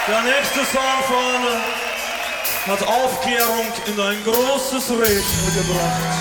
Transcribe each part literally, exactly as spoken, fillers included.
Der nächste Song, Freunde, hat Aufklärung in ein großes Rätsel gebracht.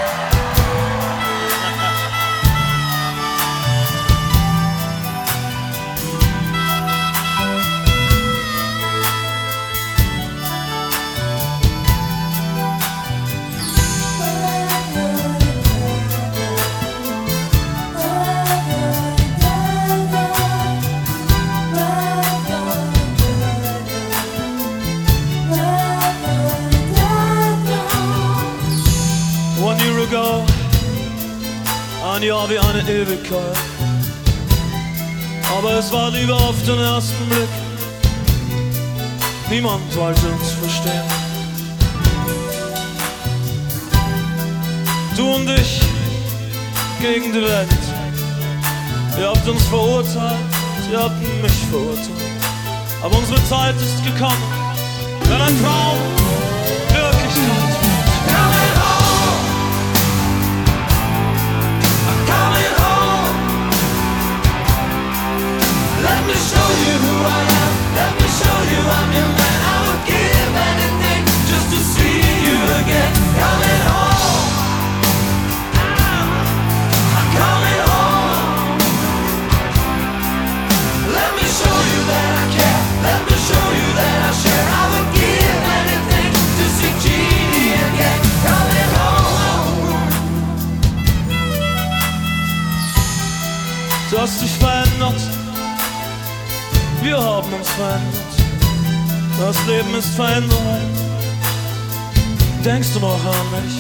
One year ago, ein Jahr wie eine Ewigkeit, aber es war Liebe auf den ersten Blick. Niemand wollte uns verstehen. Du und ich gegen die Welt. Ihr habt uns verurteilt, ihr habt mich verurteilt. Aber unsere Zeit ist gekommen, wenn ein Traum Wirklichkeit wird. Let me show you who I am. Let me show you I'm your man. I would give anything just to see you again. Coming home. I'm coming home. Let me show you that I care. Let me show you that I share. I would give anything to see Jeannie again. Coming home. Du hast dich verändert. Wir haben uns verändert. Das Leben ist verändert. Denkst du noch an mich?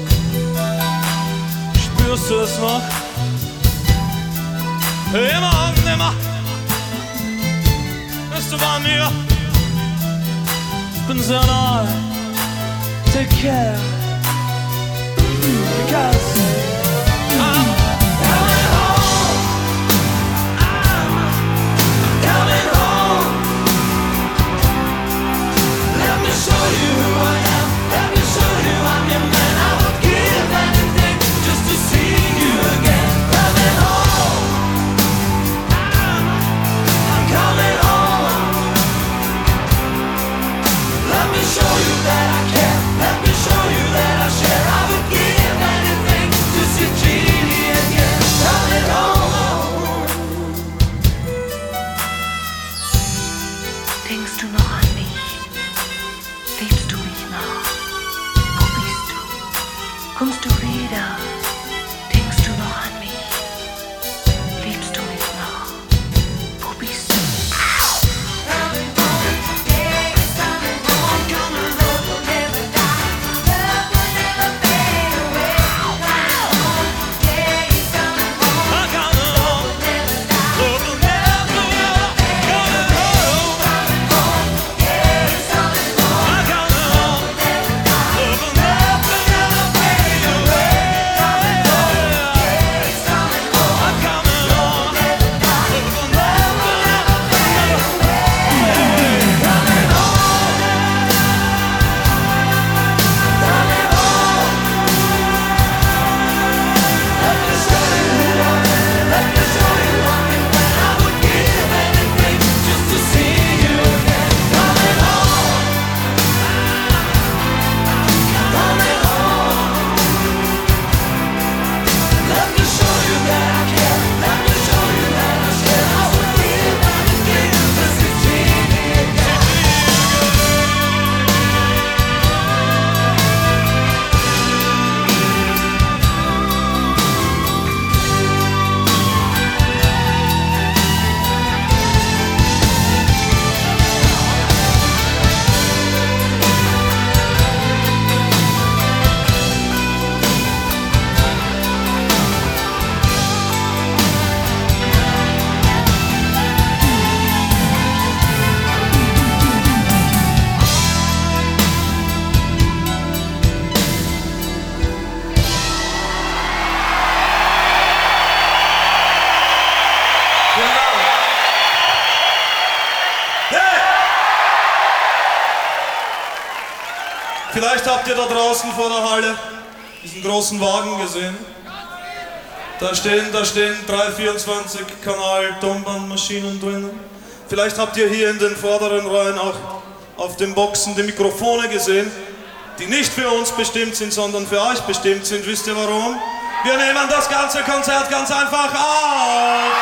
Spürst du es noch? Immer und nimmer bist du bei mir. Ich bin sehr nahe. Take care. Because I'm show you who I am. Let me show you I'm your man. I would give anything just to see you again. Coming home. I'm coming home. Let me show you that I care. Let me show you that I share. I would give anything to see Jeannie again. Coming home. Denkst du noch an mich? Liebst du mich noch? Wo bist du? Kommst du wieder? Denkst du noch an mich? Liebst du mich noch? Wo bist du? Vielleicht habt ihr da draußen vor der Halle diesen großen Wagen gesehen. Da stehen, da stehen drei vierundzwanzig Kanal Tonbandmaschinen drinnen. Vielleicht habt ihr hier in den vorderen Reihen auch auf den Boxen die Mikrofone gesehen, die nicht für uns bestimmt sind, sondern für euch bestimmt sind. Wisst ihr warum? Wir nehmen das ganze Konzert ganz einfach auf!